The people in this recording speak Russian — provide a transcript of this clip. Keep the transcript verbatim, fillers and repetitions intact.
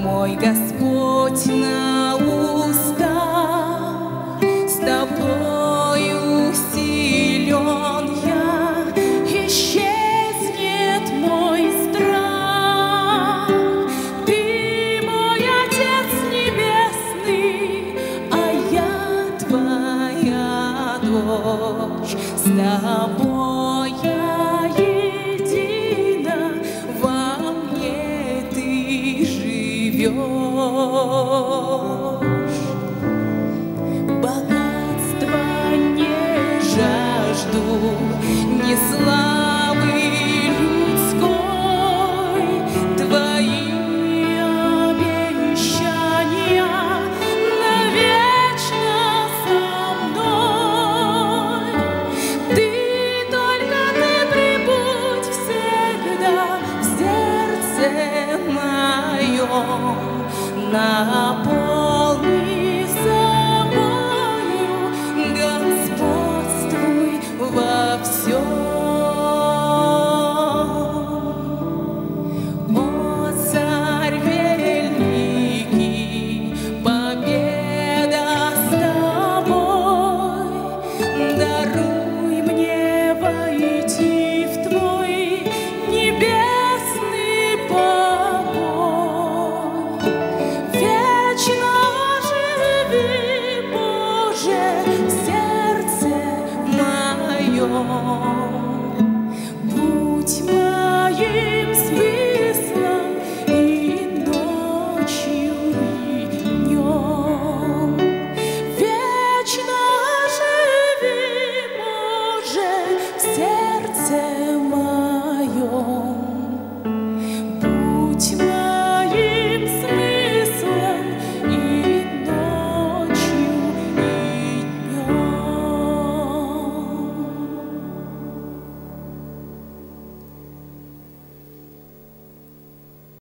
Мой Господь на устах, с тобою силен я, исчезнет мой страх. Ты мой Отец Небесный, а я твоя дочь. С тобой я едина, во мне ты живешь. Богатства не жажду, ни славы людской. Твои обещания навечно со мной. Ты только ты прибудь всегда в сердце моем. На